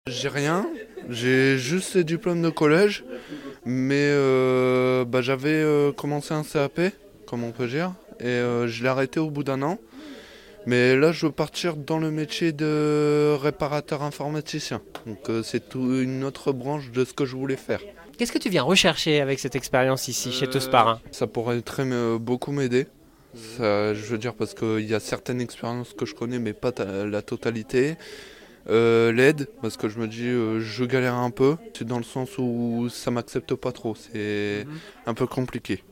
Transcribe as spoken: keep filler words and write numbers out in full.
J'ai rien, j'ai juste les diplômes de collège, mais euh, bah, j'avais euh, commencé un C A P, comme on peut dire, et euh, je l'ai arrêté au bout d'un an. Mais là, je veux partir dans le métier de réparateur informaticien. Donc euh, c'est tout une autre branche de ce que je voulais faire. Qu'est-ce que tu viens rechercher avec cette expérience ici, chez Euh, Tosparin? Ça pourrait très me- beaucoup m'aider. Ça, je veux dire parce qu'il y a certaines expériences que je connais, mais pas ta- la totalité. Euh, l'aide, parce que je me dis, euh, je galère un peu. C'est dans le sens où ça m'accepte pas trop. C'est un peu compliqué.